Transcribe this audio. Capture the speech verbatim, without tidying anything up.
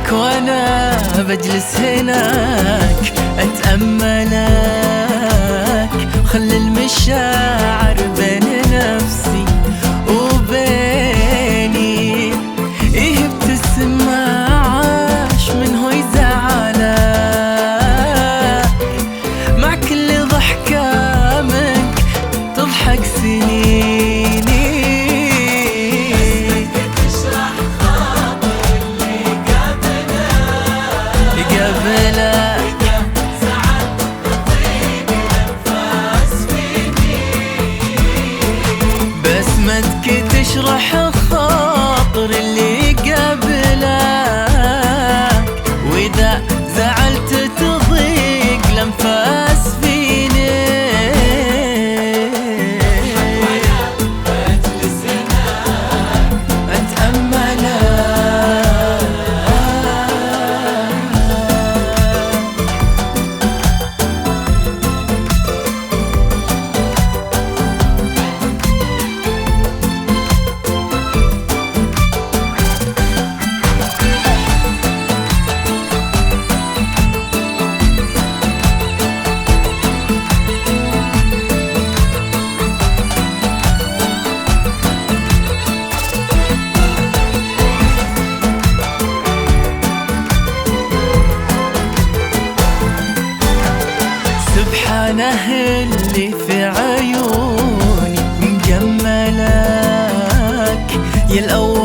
لك وانا بجلس هناك اتأملك، وخلي المشاعر بين نفسي وبيني. ايه ابتسم عاش من هو يزعلك، مع كل ضحكة منك تضحك سنيني. تشرح خاطر اللي قبلك قبلك زعل تطيب الأنفاس فيني. بسمتك تشرح خاطر اللي قبلك، وإذا زعلت تضيق الأنفاس فيني. وأنا بجلس هناك أتأملك سبحانه اللي في عيوني مجملك، يا الأول